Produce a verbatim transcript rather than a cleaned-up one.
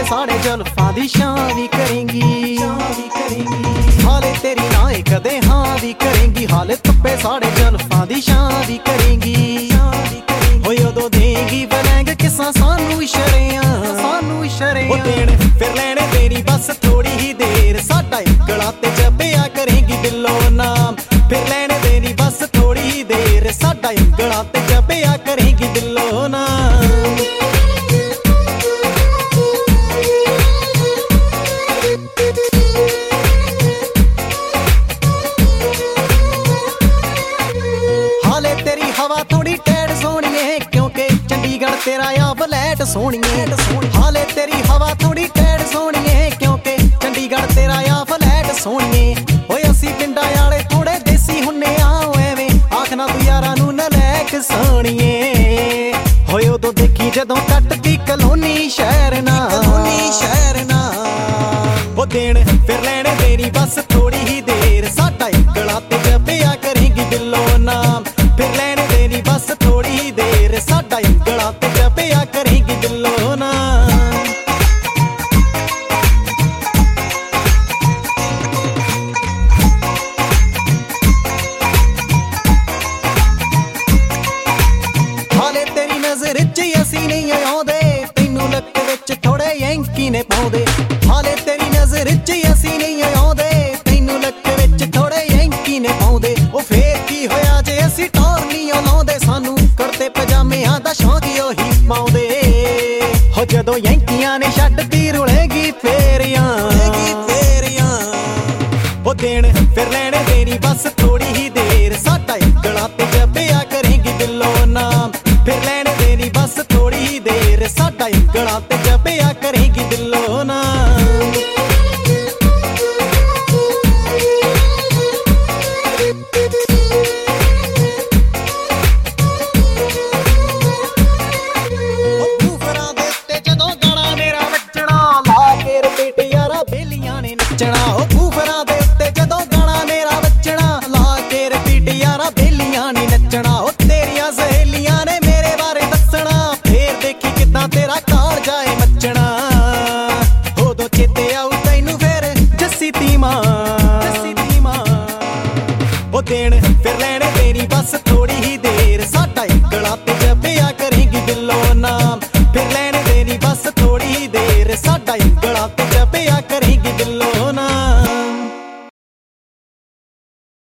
साढ़े जुल्फां दी छां भी करेंगी। हाले तेरी नाएं कदे हाँ भी करेंगी, हाले धुप्पे साढ़े जुल्फां दी छां भी करेंगी। होए उदों देंगी बलैंग किस्सां सानू इशारियां, सानू इशारियां। देण फिर लैणे तेरी बस थोड़ी ही देर, साडा इकला ते जपिया करेंगी दिलों नाम। फिर लैणे तेरी बस थोड़ी ही देर, साडा इकला ते जपिया करेंगी दिलों नाम। हाले तेरी हवा थोड़ी टैड सोहणीए, क्योंकि चंडीगढ़ तेरा आ फ्लैट सोहणीए। हाले तेरी हवा थोड़ी टैड सोहणीए, क्योंकि चंडीगढ़ तेरा आ फ्लैट सोहणीए। ओए असी पिंडां वाले थोड़े देसी हुन्ने आ, एवें आखना तू यारां नू नलैक सोहणीए। होए उदों देखी जदों कटदी कलोनी शहर ना, कलोनी शहर ना। ओ देण फिर लैणे तेरी बस थोड़ी ही देर, साडा इकला ते जपिया करेंगी दिलों नाम। फिर लैणे तेरी बस थोड़ी ही देर, साडा इकला ते जपिया करेंगी दिलों नाम। हाले तेरी नजर च असी नहीं आउंदे, तैनू लक विच थोड़े यंकी ने पाउंदे। हाले तेरी नजर च असी नहीं आउंदे, तैनू लक विच थोड़े यंकी ने पाउंदे। ओ फेर की होया जे असी टॉर नहीं लाउंदे, सानू कुर्ते पजामियां दा शौक ओही पाउंदे। हो जदों यंकियां ने छड्डदी रुलेगी फेरियां, फेरियां। ओ देण फिर लैणे तेरी बस थोड़ी ही देर, साडा इकला ते जपिया करेंगी दिलों नाम। फिर लैणे तेरी बस थोड़ी ही देर, साडा इकला ते जपिया करेंगी दिलों नाम। नचना ओ बूफरां दे उत्ते जदों गाना मेरा वजना, ला के रिपीट यारा बेलियां ने नचना। ओ तेरियां सहेलियां ने मेरे बारे दसना, फेर देखी किदां तेरा काल जाए मचना। उदों चेते आऊ तैनू फिर जस्सी धीमा, जस्सी धीमा। ओ देण फिर लैणे तेरी बस थोड़ी